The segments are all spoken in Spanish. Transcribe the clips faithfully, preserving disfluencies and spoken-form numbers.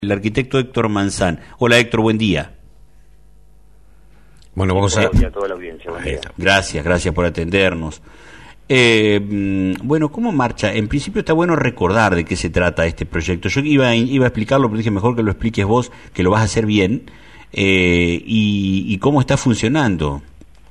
El arquitecto Héctor Manzán. Hola Héctor, buen día. Bueno, vamos a... a toda la audiencia. Buen día. Gracias, gracias por atendernos. Eh, bueno, ¿cómo marcha? En principio está bueno recordar de qué se trata este proyecto. Yo iba a, iba a explicarlo, pero dije mejor que lo expliques vos, que lo vas a hacer bien, eh, y, y cómo está funcionando.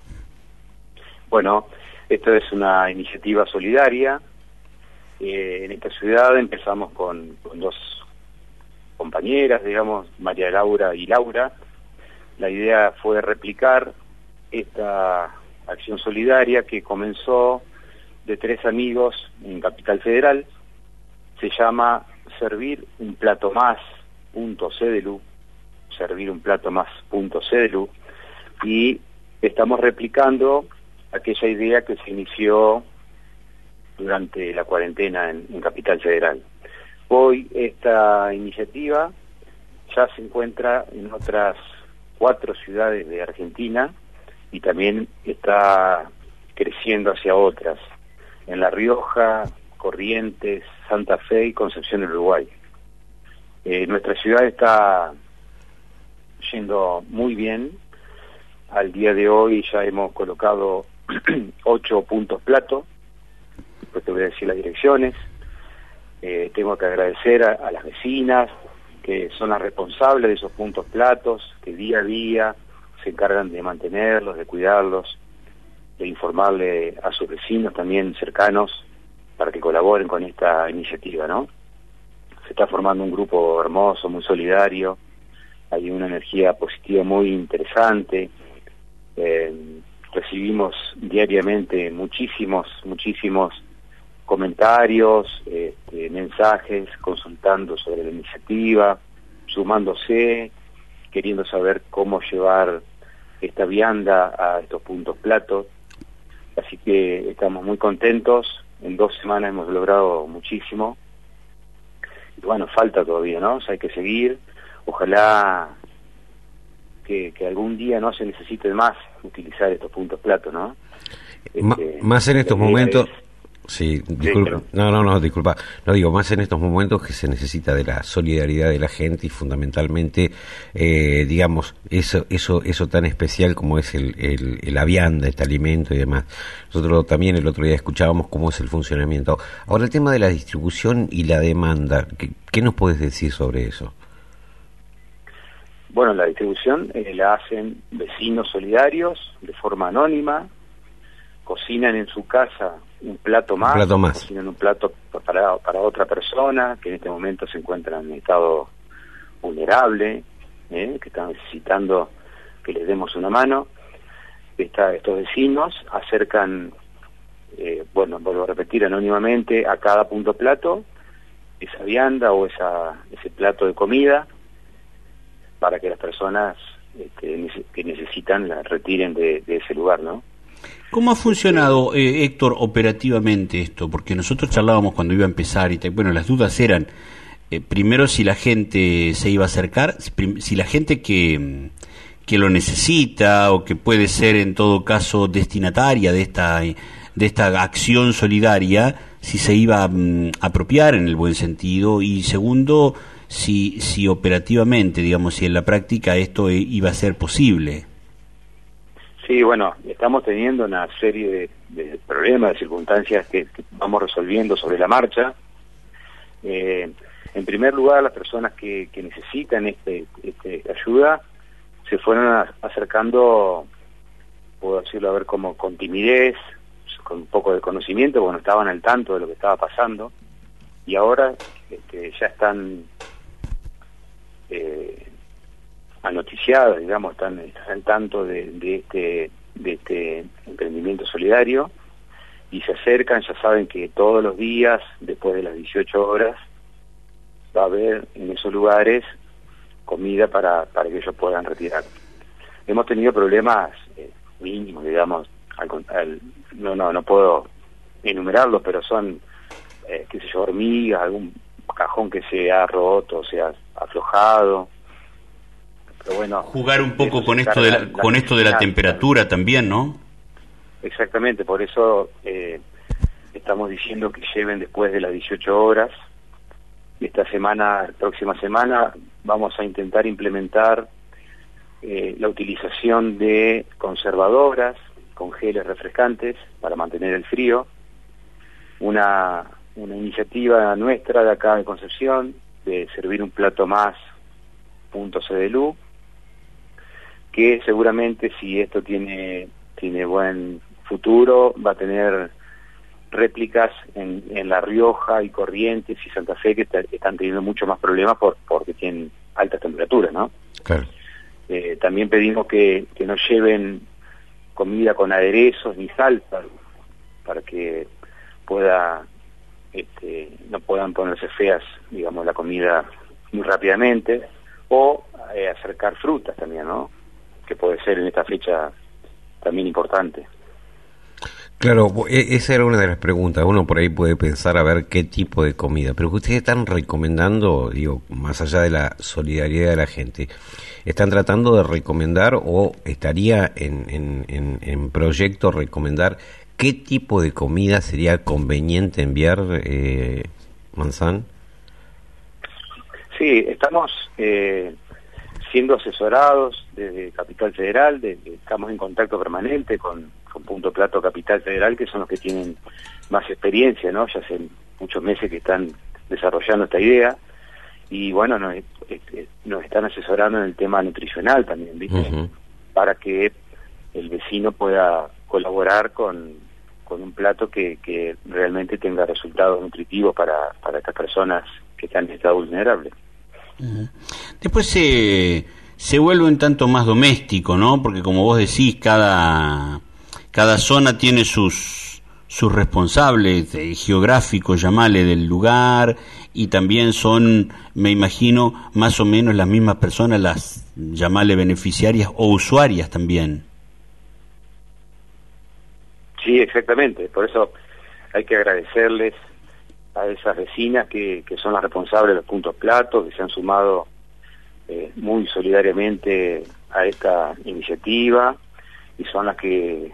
Bueno, esto es una iniciativa solidaria. Eh, en esta ciudad empezamos con, con dos compañeras, digamos, María Laura y Laura. La idea fue replicar esta acción solidaria que comenzó de tres amigos en Capital Federal. Se llama Servir un plato más punto cedelu, servir un plato más punto cedelu, y estamos replicando aquella idea que se inició durante la cuarentena en, en Capital Federal. Hoy esta iniciativa ya se encuentra en otras cuatro ciudades de Argentina y también está creciendo hacia otras, en La Rioja, Corrientes, Santa Fe y Concepción del Uruguay. Eh, nuestra ciudad está yendo muy bien. Al día de hoy ya hemos colocado ocho puntos plato. Después te voy a decir las direcciones. Eh, tengo que agradecer a, a las vecinas que son las responsables de esos puntos platos, que día a día se encargan de mantenerlos, de cuidarlos, de informarle a sus vecinos también cercanos para que colaboren con esta iniciativa, ¿no? Se está formando un grupo hermoso, muy solidario, hay una energía positiva muy interesante. Eh, recibimos diariamente muchísimos, muchísimos comentarios, este, mensajes, consultando sobre la iniciativa, sumándose, queriendo saber cómo llevar esta vianda a estos puntos platos. Así que estamos muy contentos. En dos semanas hemos logrado muchísimo. Y bueno, falta todavía, ¿no? O sea, hay que seguir. Ojalá que, que algún día no se necesite más utilizar estos puntos platos, ¿no? Ma Este, más en estos momentos... Es, Sí, disculpa. Sí, no, no, no, disculpa. No digo, más en estos momentos que se necesita de la solidaridad de la gente y fundamentalmente, eh, digamos, eso eso eso tan especial como es el, el, el la vianda, este alimento y demás. Nosotros también el otro día escuchábamos cómo es el funcionamiento. Ahora, el tema de la distribución y la demanda, ¿qué, qué nos puedes decir sobre eso? Bueno, la distribución eh, la hacen vecinos solidarios de forma anónima, cocinan en su casa un plato más, un plato más. cocinan un plato para, para otra persona que en este momento se encuentra en estado vulnerable, ¿eh? que está necesitando que les demos una mano. Esta, estos vecinos acercan, eh, bueno, vuelvo a repetir, anónimamente a cada punto plato esa vianda o esa ese plato de comida para que las personas este, que necesitan la retiren de, de ese lugar, ¿no? ¿Cómo ha funcionado, eh, Héctor, operativamente esto? Porque nosotros charlábamos cuando iba a empezar y te, bueno, las dudas eran, eh, primero si la gente se iba a acercar, si la gente que, que lo necesita o que puede ser en todo caso destinataria de esta, de esta acción solidaria, si se iba a um, apropiar en el buen sentido, y segundo, si, si operativamente, digamos, si en la práctica esto iba a ser posible. Sí, bueno, estamos teniendo una serie de, de problemas, de circunstancias que, que vamos resolviendo sobre la marcha. Eh, en primer lugar, las personas que, que necesitan este, este, esta ayuda se fueron a, acercando, puedo decirlo, a ver, como con timidez, con un poco de conocimiento, porque no estaban al tanto de lo que estaba pasando, y ahora este, ya están... Eh, anoticiadas, digamos, están, están al tanto de, de este de este emprendimiento solidario y se acercan, ya saben que todos los días, después de las dieciocho horas, va a haber en esos lugares comida para, para que ellos puedan retirar. Hemos tenido problemas eh, mínimos, digamos, al, al, no, no, no puedo enumerarlos, pero son, eh, qué sé yo, hormigas, algún cajón que se ha roto, se ha aflojado. Pero bueno, jugar un poco con esto de la, la con esto de la temperatura también, ¿no? Exactamente, por eso eh, estamos diciendo que lleven después de las dieciocho horas. Esta semana, próxima semana, vamos a intentar implementar eh, la utilización de conservadoras con geles refrescantes para mantener el frío. Una, una iniciativa nuestra de acá de Concepción, de servir un plato más punto Cdelú, que seguramente, si esto tiene, tiene buen futuro, va a tener réplicas en, en La Rioja y Corrientes y Santa Fe, que está, están teniendo mucho más problemas por, porque tienen altas temperaturas, ¿no? Claro. Eh, también pedimos que, que no lleven comida con aderezos ni salsa, para que pueda este, no puedan ponerse feas, digamos, la comida muy rápidamente, o eh, acercar frutas también, ¿no? Que puede ser en esta fecha también importante. Claro, esa era una de las preguntas. Uno por ahí puede pensar a ver qué tipo de comida, pero que ustedes están recomendando, digo, más allá de la solidaridad de la gente, ¿están tratando de recomendar o estaría en, en, en, en proyecto recomendar qué tipo de comida sería conveniente enviar, eh, Manzán? Sí, estamos eh, siendo asesorados desde Capital Federal, desde, estamos en contacto permanente con, con Punto Plato Capital Federal, que son los que tienen más experiencia, ¿no? Ya hace muchos meses que están desarrollando esta idea, y bueno, nos, nos están asesorando en el tema nutricional también, ¿viste? Uh-huh. Para que el vecino pueda colaborar con, con un plato que, que realmente tenga resultados nutritivos para, para estas personas que están en estado vulnerable. Uh-huh. Después se, se vuelve un tanto más doméstico, ¿no? Porque como vos decís, cada, cada zona tiene sus, sus responsables eh, geográficos, llamale, del lugar, y también son, me imagino, más o menos las mismas personas, las, llamale, beneficiarias o usuarias también. Sí, exactamente, por eso hay que agradecerles a esas vecinas que, que son las responsables de los puntos platos, que se han sumado eh, muy solidariamente a esta iniciativa, y son las que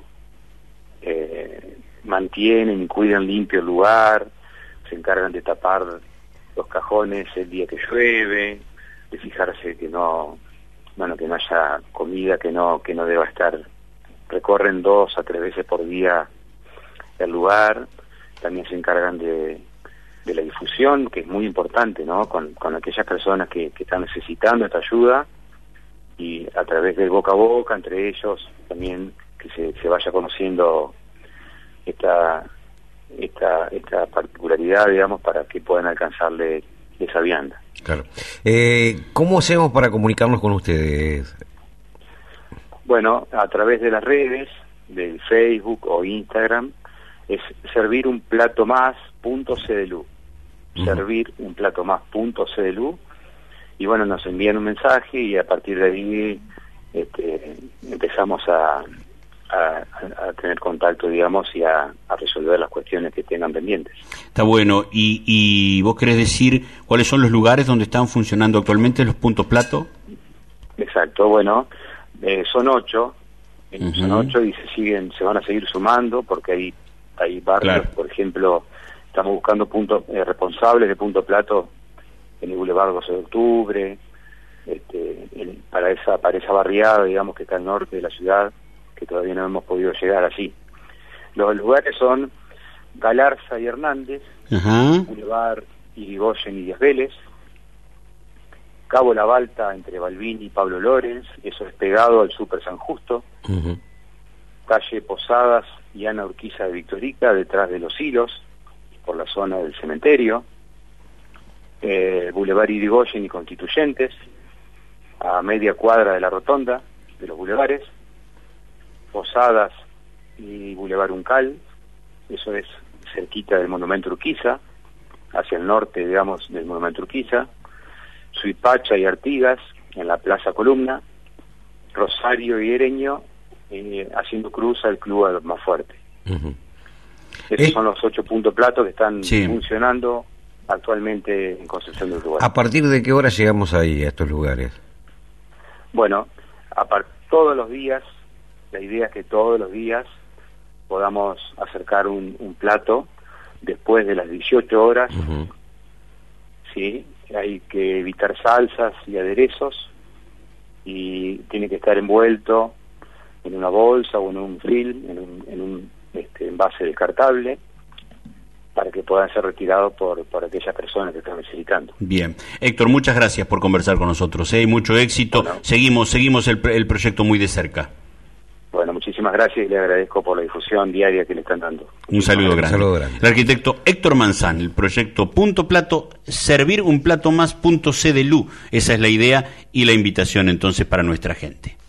eh, mantienen y cuidan limpio el lugar, se encargan de tapar los cajones el día que llueve, de fijarse que no, bueno, que no haya comida que no, que no deba estar. Recorren dos a tres veces por día el lugar, también se encargan de de la difusión, que es muy importante, ¿no? Con, con aquellas personas que, que están necesitando esta ayuda, y a través del boca a boca entre ellos también que se, se vaya conociendo esta esta esta particularidad, digamos, para que puedan alcanzarle esa vianda. Claro. Eh, ¿Cómo hacemos para comunicarnos con ustedes? Bueno, a través de las redes, del Facebook o Instagram, es servir un plato más punto Cdelú. Servir un plato más punto Cdelú, y bueno, nos envían un mensaje y a partir de ahí este, empezamos a, a, a tener contacto, digamos, y a, a resolver las cuestiones que tengan pendientes. Está bueno. ¿Y, y vos querés decir cuáles son los lugares donde están funcionando actualmente los puntos plato? Exacto, bueno, eh, son ocho, eh, uh-huh. son ocho y se siguen, se van a seguir sumando, porque hay, hay barrios, claro. Por ejemplo, estamos buscando puntos eh, responsables de punto plato en el Boulevard doce de octubre, este, en, para esa para esa barriada, digamos, que está al norte de la ciudad, que todavía no hemos podido llegar allí. Los lugares son Galarza y Hernández, uh-huh. Boulevard Irigoyen y Díaz Vélez, Cabo La Balta entre Balbín y Pablo Lorenz, eso es pegado al Super San Justo, uh-huh. Calle Posadas y Ana Urquiza de Victorica, detrás de Los Hilos, por la zona del cementerio, eh, Boulevard Irigoyen y Constituyentes, a media cuadra de la rotonda de los bulevares, Posadas y Boulevard Uncal, eso es cerquita del Monumento Urquiza, hacia el norte, digamos, del Monumento Urquiza, Suipacha y Artigas, en la Plaza Columna, Rosario y Ereño, eh, haciendo cruz al Club Almafuerte. Uh-huh. Esos eh, son los ocho puntos platos que están sí. funcionando actualmente en Concepción del Uruguay. ¿A partir de qué hora llegamos ahí, a estos lugares? Bueno, a par- todos los días, la idea es que todos los días podamos acercar un, un plato después de las dieciocho horas, uh-huh. ¿sí? hay que evitar salsas y aderezos, y tiene que estar envuelto en una bolsa o en un film, en un, en un este, envase descartable, para que puedan ser retirados por, por aquellas personas que están necesitando. Bien. Héctor, muchas gracias por conversar con nosotros, ¿eh? Mucho éxito. Bueno, seguimos seguimos el, el proyecto muy de cerca. Bueno, muchísimas gracias y le agradezco por la difusión diaria que le están dando. Un saludo grande. Un saludo grande. El arquitecto Héctor Manzán, el proyecto Punto Plato, servir un plato más punto C de Lu. Esa es la idea y la invitación entonces para nuestra gente.